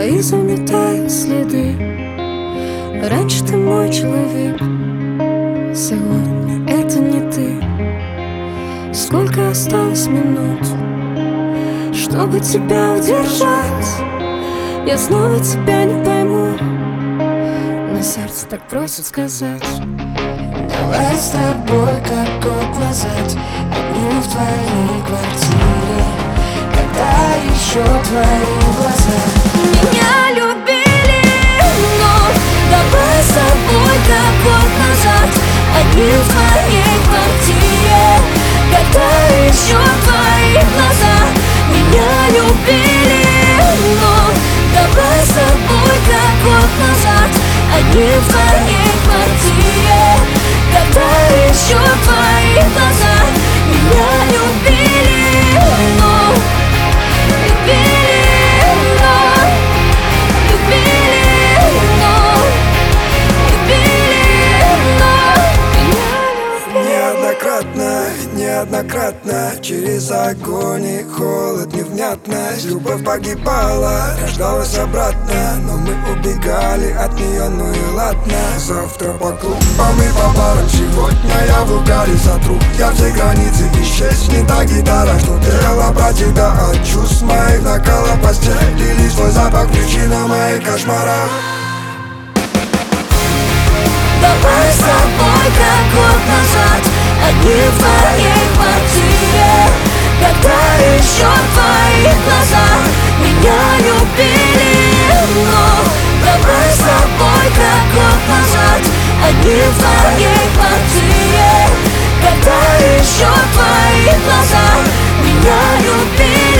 твои заметают следы. Раньше ты мой человек, сегодня это не ты. Сколько осталось минут, чтобы тебя удержать? Я снова тебя не пойму, но сердце так просит сказать: давай с тобой, как год назад, одни в твоей квартире, когда еще твои глаза меня любили. Но давай с тобой, как год назад, одни в твоей квартире, когда еще твои глаза меня любили. Но давай с тобой, как год назад, одни в твоей квартире, когда еще твои глаза меня любили. Но любили, но любили, но любили, но неоднократно, неоднократно через огонь и холод, невнятность. Любовь погибала, рождалась обратно, но мы убегали от нее, ну и ладно. Завтра по клубам и по барам, сегодня я в угаре сотру. Я все границы, исчезнет та гитара, что пела про тебя. От чувств моих накала постели, лишь твой запах причина моих кошмаров. давай с тобой, как год назад, одни в твоей квартире, когда еще твои глаза меня любили. Но давай с тобой, как год назад, одни в твоей квартире, когда еще твои глаза меня любили.